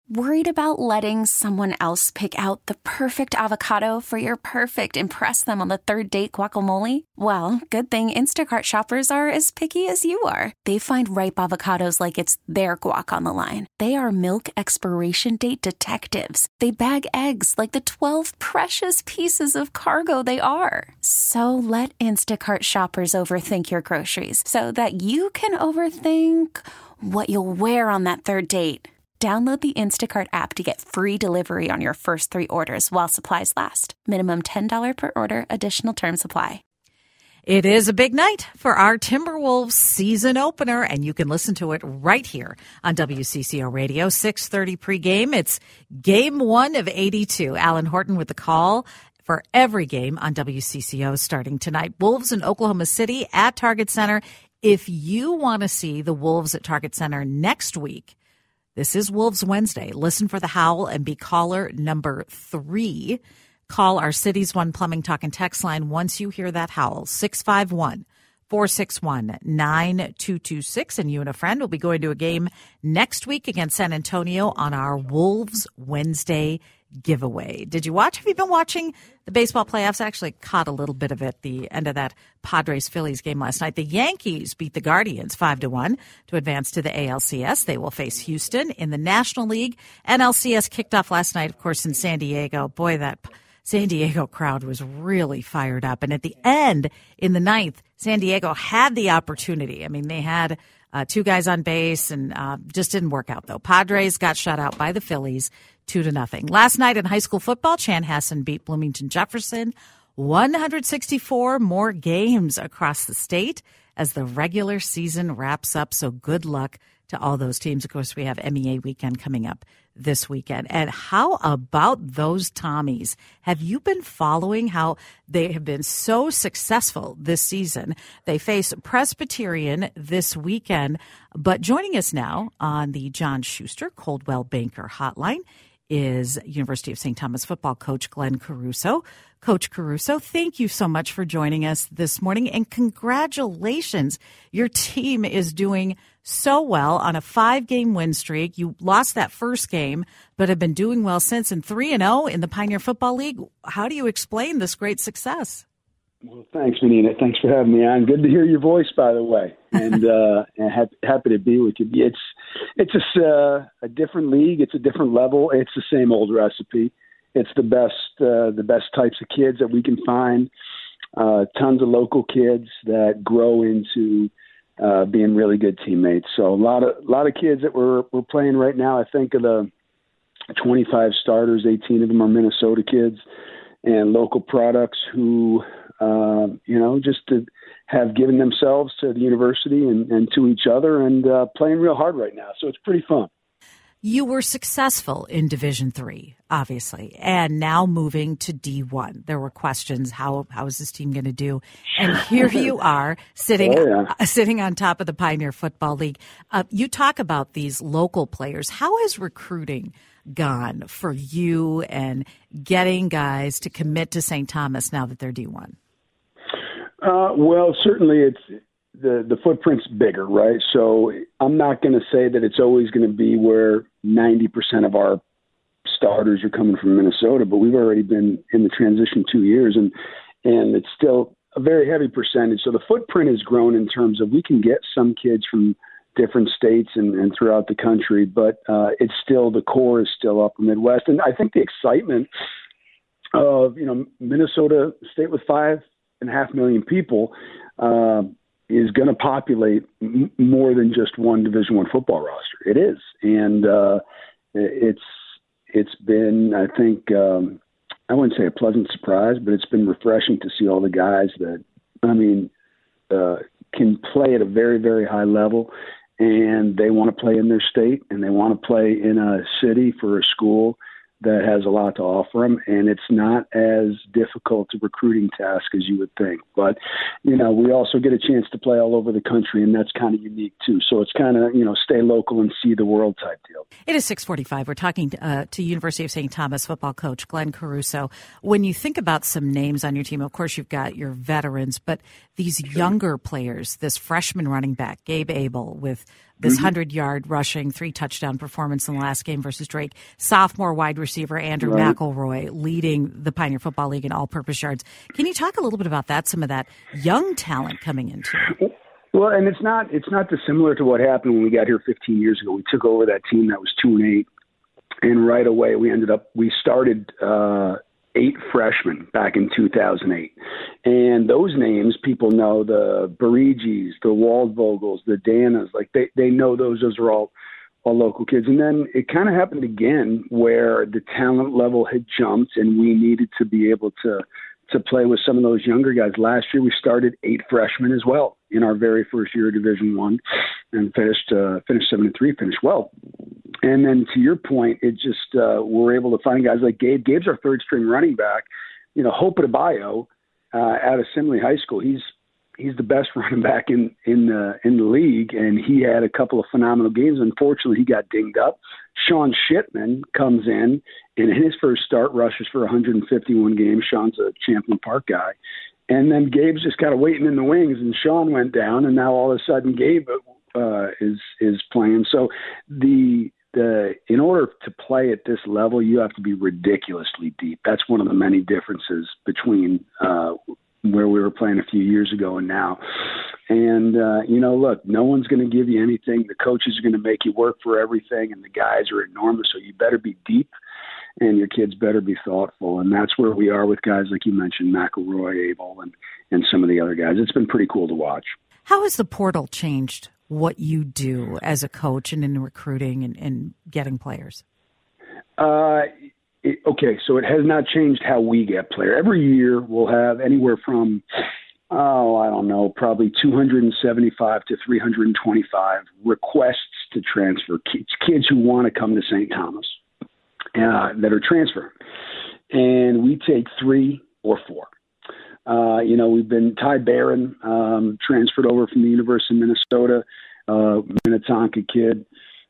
Worried about letting someone else pick out the perfect avocado for your perfect impress them on the third date guacamole? Well, good thing Instacart shoppers are as picky as you are. They find ripe avocados like it's their guac on the line. They are milk expiration date detectives. They bag eggs like the 12 precious pieces of cargo they are. So let Instacart shoppers overthink your groceries so that you can overthink what you'll wear on that third date. Download the Instacart app to get free delivery on your first 3 orders while supplies last. Minimum $10 per order. Additional terms apply. It is a big night for our Timberwolves season opener, and you can listen to it right here on WCCO Radio, 6:30 pregame. It's game 1 of 82. Alan Horton with the call for every game on WCCO starting tonight. Wolves in Oklahoma City at Target Center. If you want to see the Wolves at Target Center next week, this is Wolves Wednesday. Listen for the howl and be caller number 3. Call our Cities One Plumbing Talk and Text line once you hear that howl, 651-461-9226. And you and a friend will be going to a game next week against San Antonio on our Wolves Wednesday giveaway. Did you watch? Have you been watching the baseball playoffs? I actually caught a little bit of it, the end of that Padres-Phillies game last night. The Yankees beat the Guardians 5-1 to advance to the ALCS. They will face Houston in the National League. NLCS kicked off last night, of course, in San Diego. Boy, that San Diego crowd was really fired up. And at the end, in the 9th, San Diego had the opportunity. I mean, they had 2 guys on base and just didn't work out, though. Padres got shut out by the Phillies 2-0. Last night in high school football, Chanhassen beat Bloomington Jefferson 164 more games across the state as the regular season wraps up. So good luck to all those teams. Of course, we have MEA weekend coming up this weekend. And how about those Tommies? Have you been following how they have been so successful this season? They face Presbyterian this weekend. But joining us now on the John Schuster Coldwell Banker Hotline is University of St. Thomas football coach Glenn Caruso. Coach Caruso, thank you so much for joining us this morning, and congratulations. Your team is doing so well on a 5-game win streak. You lost that first game, but have been doing well since, and 3-0 in the Pioneer Football League. How do you explain this great success? Well, thanks, Menina. Thanks for having me on. Good to hear your voice, by the way, and happy to be with you. It's a different league. It's a different level. It's the same old recipe. It's the best types of kids that we can find. Tons of local kids that grow into being really good teammates. So a lot of kids that we're playing right now. I think of the 25 starters, 18 of them are Minnesota kids and local products who, just to have given themselves to the university and to each other and playing real hard right now. So it's pretty fun. You were successful in Division III, obviously, and now moving to D1. There were questions, how is this team going to do? And here you are sitting on top of the Pioneer Football League. You talk about these local players. How has recruiting gone for you and getting guys to commit to St. Thomas now that they're D1? Well, certainly it's the footprint's bigger, right? So I'm not going to say that it's always going to be where 90% of our starters are coming from Minnesota, but we've already been in the transition 2 years, and it's still a very heavy percentage. So the footprint has grown in terms of we can get some kids from different states and throughout the country, but it's still, the core is still upper Midwest. And I think the excitement of, Minnesota State with 5.5 million people is going to populate more than just one Division I football roster. It is. And it's been, I think, I wouldn't say a pleasant surprise, but it's been refreshing to see all the guys that, can play at a very, very high level, and they want to play in their state, and they want to play in a city for a school that has a lot to offer them, and it's not as difficult a recruiting task as you would think. But, we also get a chance to play all over the country, and that's kind of unique too. So it's kind of, stay local and see the world type deal. It is 6:45. We're talking to University of St. Thomas football coach Glenn Caruso. When you think about some names on your team, of course, you've got your veterans, but these younger players, this freshman running back, Gabe Abel with this 100-yard rushing, 3-touchdown performance in the last game versus Drake. Sophomore wide receiver Andrew McElroy leading the Pioneer Football League in all-purpose yards. Can you talk a little bit about that, some of that young talent coming into it? Well, and it's not dissimilar to what happened when we got here 15 years ago. We took over that team that was 2-8, and right away we started 8 freshmen back in 2008. And those names, people know, the Barigis, the Waldvogels, the Danas, like they know those are all local kids. And then it kind of happened again where the talent level had jumped and we needed to be able to play with some of those younger guys. Last year we started 8 freshmen as well in our very first year of Division I, and finished 7-3, finished well. And then to your point, it just we're able to find guys like Gabe. Gabe's our third string running back. Hope Adebayo out of Simley High School. He's the best running back in the league, and he had a couple of phenomenal games. Unfortunately, he got dinged up. Sean Shipman comes in, and in his first start rushes for 151 games. Sean's a Champlain Park guy. And then Gabe's just kind of waiting in the wings, and Sean went down, and now all of a sudden Gabe is playing. So in order to play at this level, you have to be ridiculously deep. That's one of the many differences between where we were playing a few years ago and now. And, look, no one's going to give you anything. The coaches are going to make you work for everything, and the guys are enormous, so you better be deep, and your kids better be thoughtful. And that's where we are with guys like you mentioned, McElroy, Abel, and some of the other guys. It's been pretty cool to watch. How has the portal changed what you do as a coach and in recruiting and getting players? Okay, so it has not changed how we get players. Every year we'll have anywhere from, probably 275 to 325 requests to transfer, kids who want to come to St. Thomas that are transferring. And we take 3 or 4. We've been Ty Barron, transferred over from the University of Minnesota, Minnetonka kid,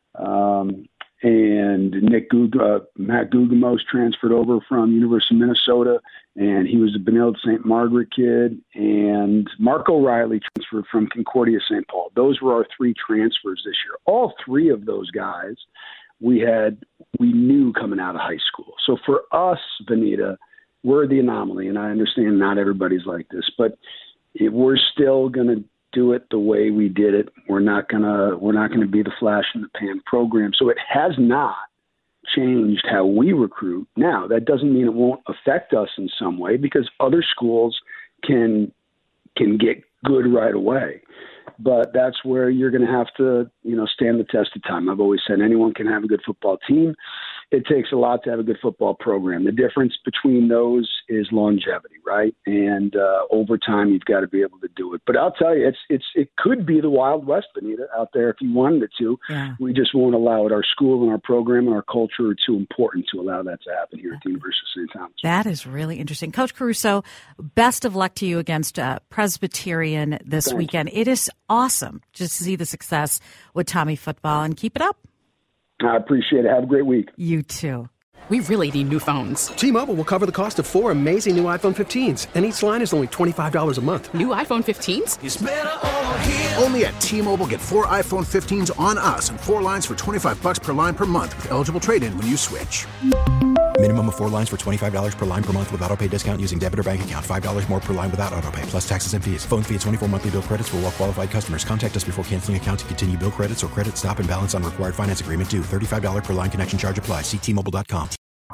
and Matt Gugamos transferred over from University of Minnesota, and he was a Benilde St. Margaret kid, and Mark O'Reilly transferred from Concordia St. Paul. Those were our 3 transfers this year. All 3 of those guys we knew coming out of high school. So for us, Benita, we're the anomaly, and I understand not everybody's like this, but we're still going to do it the way we did it. We're not gonna be the flash in the pan program. So it has not changed how we recruit. Now, that doesn't mean it won't affect us in some way, because other schools can get good right away. But that's where you're going to have to, stand the test of time. I've always said anyone can have a good football team. It takes a lot to have a good football program. The difference between those is longevity, right? And over time, you've got to be able to do it. But I'll tell you, it could be the Wild West, Benita, out there if you wanted it to. Yeah. We just won't allow it. Our school and our program and our culture are too important to allow that to happen here at the University of St. Thomas. That is really interesting. Coach Caruso, best of luck to you against Presbyterian this weekend. It is awesome just to see the success with Tommy football, and keep it up. I appreciate it. Have a great week. You too. We really need new phones. T-Mobile will cover the cost of 4 amazing new iPhone 15s, and each line is only $25 a month. New iPhone 15s? It's better over here. Only at T-Mobile, get 4 iPhone 15s on us and 4 lines for $25 per line per month with eligible trade-in when you switch. Minimum of 4 lines for $25 per line per month with autopay discount using debit or bank account. $5 more per line without autopay, plus taxes and fees. Phone fee at 24 monthly bill credits for well-qualified customers. Contact us before canceling account to continue bill credits or credit stop and balance on required finance agreement due. $35 per line connection charge applies. See T-Mobile.com.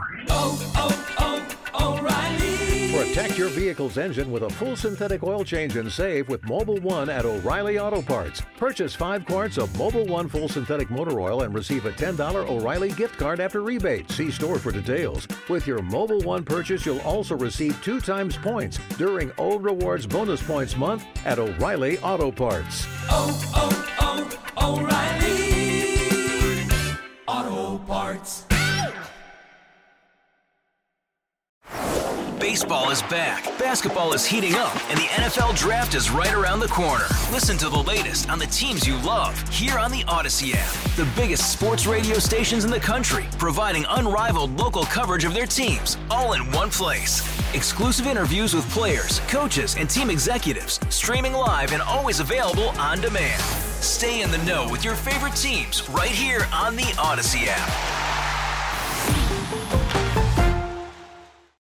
O'Reilly. Protect your vehicle's engine with a full synthetic oil change and save with Mobil 1 at O'Reilly Auto Parts. Purchase 5 quarts of Mobil 1 full synthetic motor oil and receive a $10 O'Reilly gift card after rebate. See store for details. With your Mobil 1 purchase, you'll also receive 2 times points during O Rewards Bonus Points Month at O'Reilly Auto Parts. O'Reilly Auto Parts. Baseball is back, basketball is heating up, and the NFL Draft is right around the corner. Listen to the latest on the teams you love here on the Odyssey app. The biggest sports radio stations in the country, providing unrivaled local coverage of their teams, all in one place. Exclusive interviews with players, coaches, and team executives, streaming live and always available on demand. Stay in the know with your favorite teams right here on the Odyssey app.